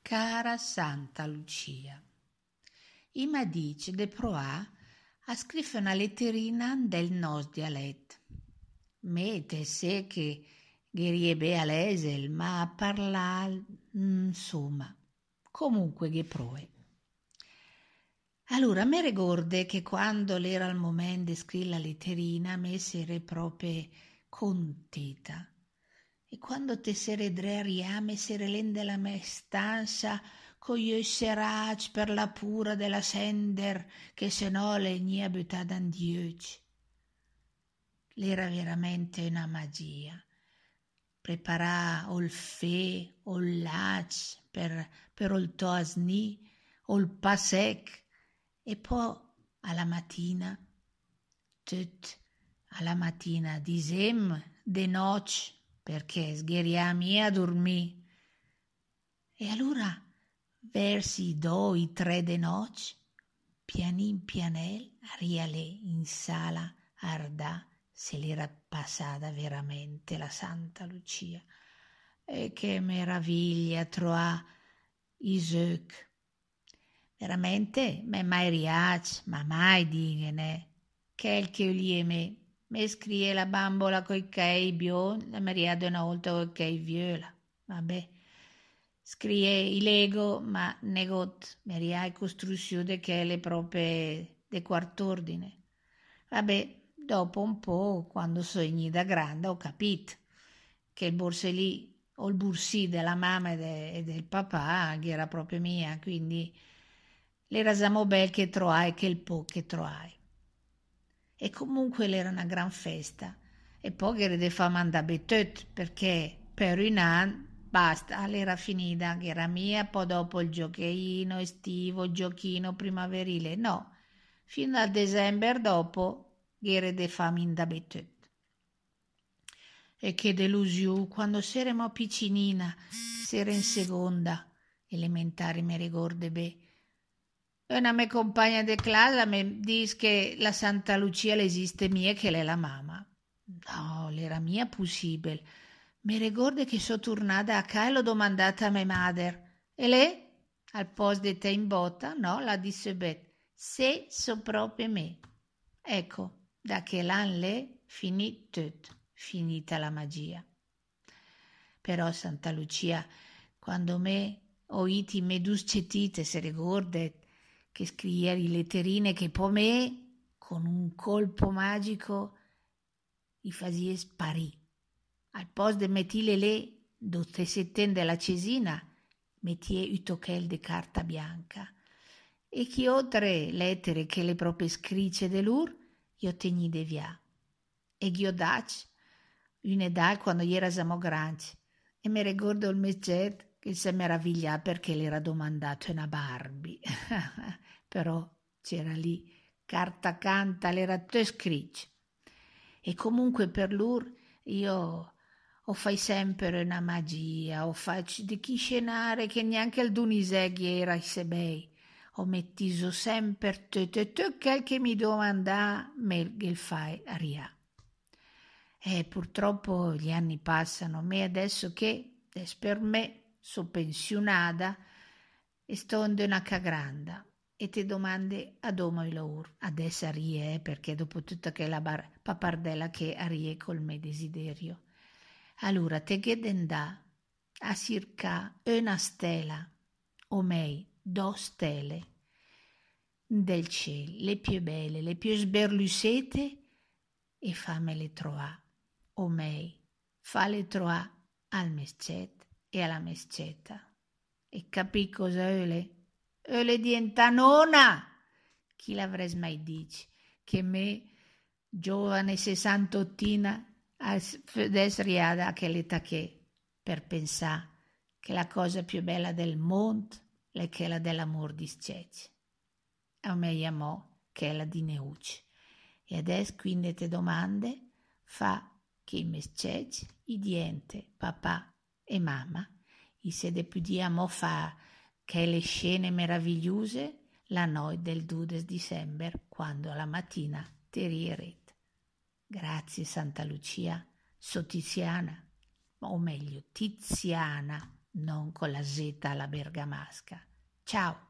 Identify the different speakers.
Speaker 1: Cara Santa Lucia, ima dice de proa a scrivere una letterina del nos dialetto. Mete se che gherie a l'esel, ma a parlare, insomma, comunque che proe. Allora, me ricordo che quando era il momento di scrivere la letterina, me sere proprio contenta. E quando te sere drearia, me sere lende la mia stanza con gli serac per la pura della sender, che se no le nia buttata in dieci. L'era veramente una magia. Preparare o il fè, o il lac per il toasni, o il pasec, e poi alla mattina, alla mattina, disem de noce, perché sgheriami a dormì. E allora, versi 2-3 de noce, pianin pianel, riale in sala ardà, se l'era passata veramente la Santa Lucia. E che meraviglia trovà i söc. Veramente, me mai riac, ma mai dighene, che il che gli me scrie la bambola coi cai bion, la mariada una volta coi cai viola. Vabbè, scrie i lego, ma negot, meriai costruzione che le proprie de quart'ordine. Vabbè, dopo un po', quando sogni da grande, ho capito che il borsellì o il bursì della mamma e del papà che era proprio mia, quindi le rasamo bel che trovai che il po' che trovai. E comunque era una gran festa. E poi che de fa mandare tutto, perché per un anno basta, l'era finita, che era mia, poi dopo il giochino estivo, il giochino primaverile, no, fino al dicembre dopo, che de fa mandare tutto. E che delusione, quando saremo piccinina, sera in seconda, elementare mi ricordo bene. Una mia compagna di classe mi dice che la Santa Lucia esiste mia, che lei è la mamma. No, l'era mia possibile. Mi ricordo che sono tornata a casa e l'ho domandata a mia madre. E lei? Al posto di te in botta? No, la disse bene. Se so proprio me. Ecco, da che l'anno lei finì tutto, finita la magia. Però Santa Lucia, quando me oiti me duscetite, se ricorda, che scrivieri letterine che poi me, con un colpo magico, i fasie sparì. Al posto de mettile lì, dotte settende la cesina, mettie un tocchel de carta bianca. E chi oltre lettere che le proprie scrice de lur, io tegni de via. E io dac, una dal quando gli era samo grande. E mi ricordo il mesget che si meraviglia perché le era domandato una Barbie. Però c'era lì, carta canta, l'era tutto scritto. E comunque per lur io o fai sempre una magia, o faccio di chi scenare che neanche il Duniseghi era i sebei. Ho mettiso sempre tutto quel che mi domanda me il fai a ria. E purtroppo gli anni passano, me adesso che per me so pensionata e sto in una cagranda e ti domande a dove il lavoro. Adesso arie, perché dopo tutta che la papardella che arie col mio desiderio. Allora te che dendà a circa una stella, o mei, 2 stelle del cielo, le più belle, le più sberlusete e fammele trovare. O mei, falle trovare al mescet e alla mesceta. E capì cosa öle? Öle diventa nonna! Chi l'avrei mai dici? Che me, giovane sessantottina, adesso riada che l'età che, per pensare che la cosa più bella del mondo è quella dell'amor di sceci. A me chiamò che è la di Neucci. E adesso quindi te domande fa che i mesceci, i diente, papà e mamma, i se depudiamo fa che le scene meravigliose la noi del 2 dicembre, quando alla mattina ti rierete. Grazie Santa Lucia, so Tiziana, o meglio Tiziana. non con la Z alla bergamasca. Ciao!